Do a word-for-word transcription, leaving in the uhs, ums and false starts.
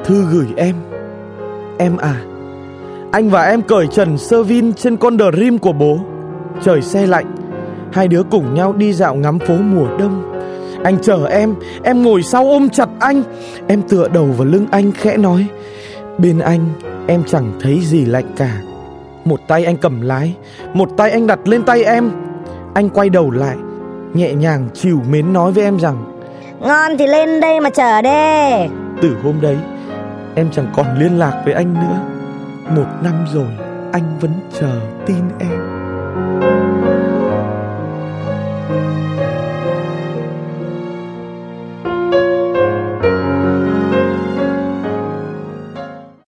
Thư gửi em. Em à, anh và em cởi trần sơ vin trên con Dream của bố. Trời se lạnh, hai đứa cùng nhau đi dạo ngắm phố mùa đông. Anh chở em, em ngồi sau ôm chặt anh. Em tựa đầu vào lưng anh khẽ nói: bên anh em chẳng thấy gì lạnh cả. Một tay anh cầm lái, một tay anh đặt lên tay em. Anh quay đầu lại, nhẹ nhàng trìu mến nói với em rằng: ngon thì lên đây mà chở đê. Từ hôm đấy em chẳng còn liên lạc với anh nữa. Một năm rồi anh vẫn chờ tin em.